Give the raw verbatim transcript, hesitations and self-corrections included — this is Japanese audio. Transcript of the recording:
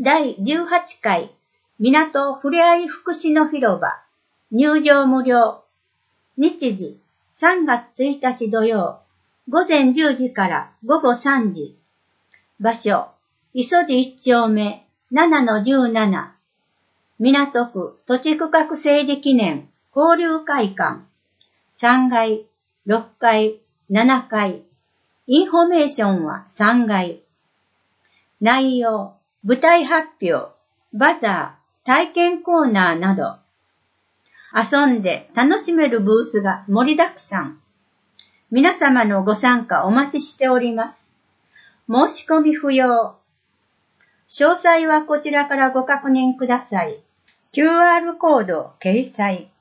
だいじゅうはちかい港ふれあい福祉の広場入場無料。日時さんがつついたち土曜午前じゅうじから午後さんじ。場所磯路いちちょうめ ななのじゅうなな。港区土地区画整理記念交流会館さんがい、ろっかい、ななかい。インフォメーションはさんがい。内容、舞台発表、バザー、体験コーナーなど。遊んで楽しめるブースが盛りだくさん。皆様のご参加お待ちしております。申し込み不要。詳細はこちらからご確認ください。キューアール コード掲載。